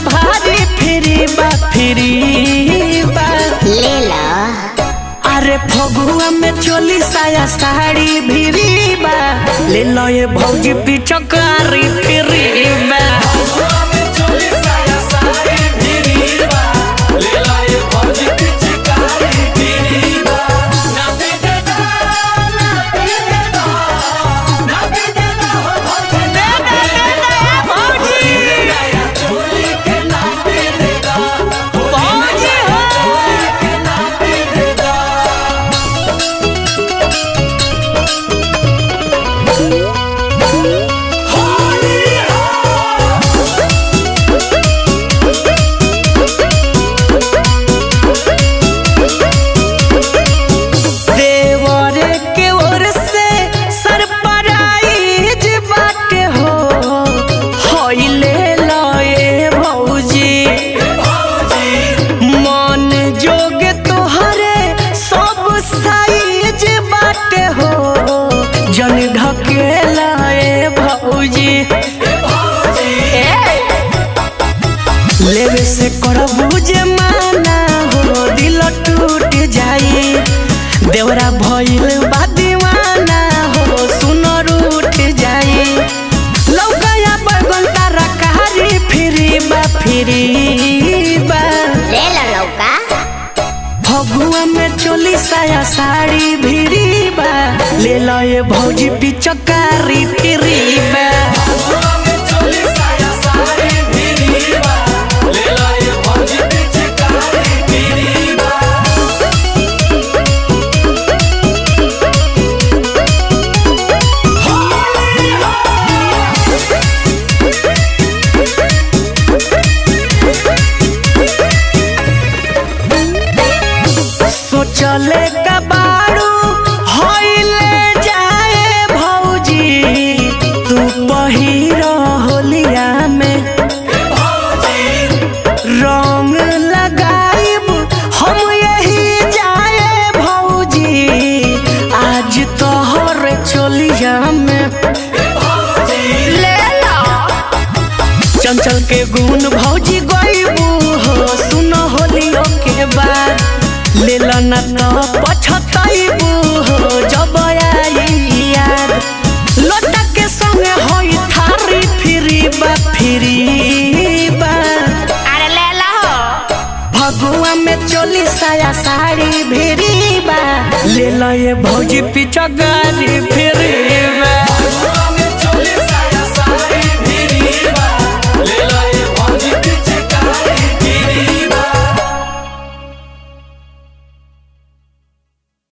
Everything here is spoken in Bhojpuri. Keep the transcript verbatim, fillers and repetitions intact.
भारी फ्री बा फ्री बा ले लो। अरे फगुआ में चोली साया साड़ी भिरी बा ले लो ये भौजी पिचकारी फ्री बा। जन ढकेला ए भौजी लेवे से करबू जे माना हो दिल टूट जाई देवरा भइल बा दीवाना हो सुन रूठ जाई लौकया बैगन तारा कारी फ्री बा फ्री बा ले लो लौका। फगुआ में चोली साया साड़ी भिरी बा ले लो ये भौजी पिचकारी फ्री बा। सोचले का बारू होइले जाए भौजी तू पहिरो होलिया में रंग लगाइब हम यही जाए भौजी आज तोहर चोलिया में ले लो। चंचल के गुण भौजी गइबू हो सुन होलियो के बाद ले लो ना तो पछताइबू हो जब आई याद लोटा के संगे होई थारी फ्री बा फ्री बा। अरे ले लो। फगुआ में चोली साया साड़ी भिरी बा ले लो ये भौजी पिचकारी फ्री